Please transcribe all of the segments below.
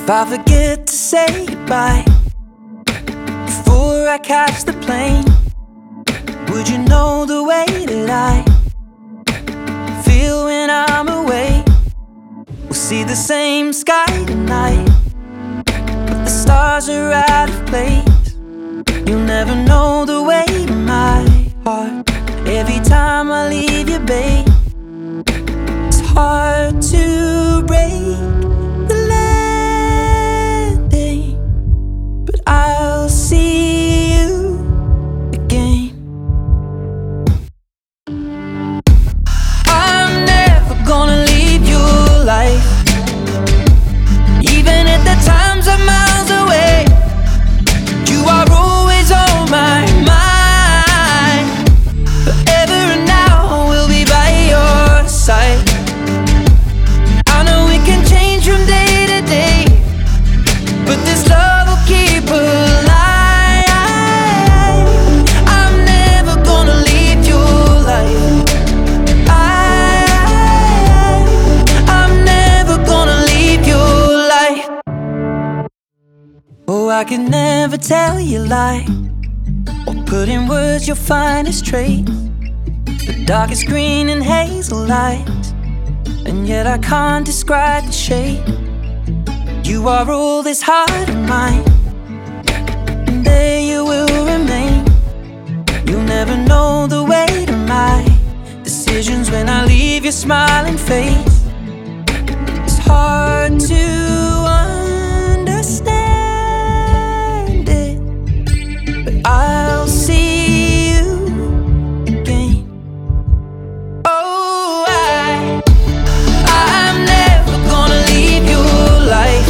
If I forget to say goodbye before I catch the plane, would you know the way that I feel when I'm away? We'll see the same sky tonight, but the stars are out of place. You'll never know the weight of my heart every time I leave you, babe. It's hard to break the landing, but I'll see you again. I'm never gonna leave your life, even at the times I'm miles away. You are always on my mind. Forever and now we'll be by your side. I know we can change from day to day, but this love will keep alive. I'm never gonna leave your life. I'm never gonna leave your life. Oh, I can never tell you a lie or put in words your finest trait, the darkest green and hazel lights, and yet I can't describe the shape. You are all this heart of mine, and there you will remain. You'll never know the weight of my decisions when I leave your smiling face. It's hard to understand it, but I'll see you again. Oh, I'm never gonna leave your life,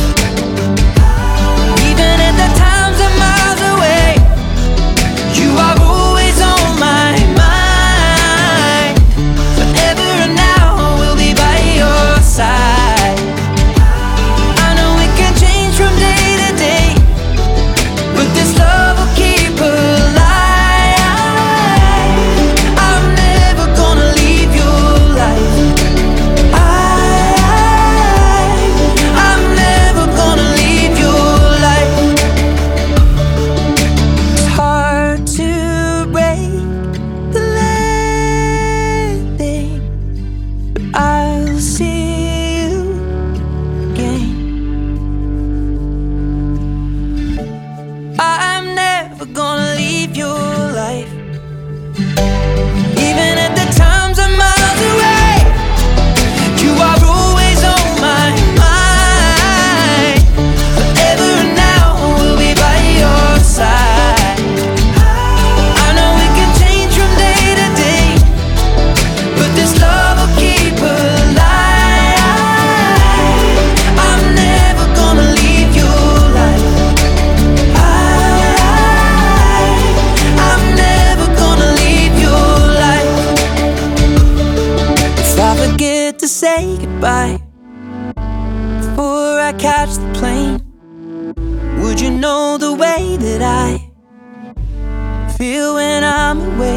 even at the times I'm miles away. You are always on my mind. Forever and now we'll be by your side. I know we can change from day to day, but this love will keep alive. I'm never gonna leave your life. I'm never gonna leave your life. It's hard to break the landing, but I'll see you again. I'm never gonna leave your life, even at the times I'm miles away. You are always on my mind. Forever and now we'll be by your side. I know we can change from day to day, but this love will keep alive. I'm never gonna leave your life. I'm never gonna leave your life. If I forget to say goodbye before I catch the plane, would you know the way that I feel when I'm away?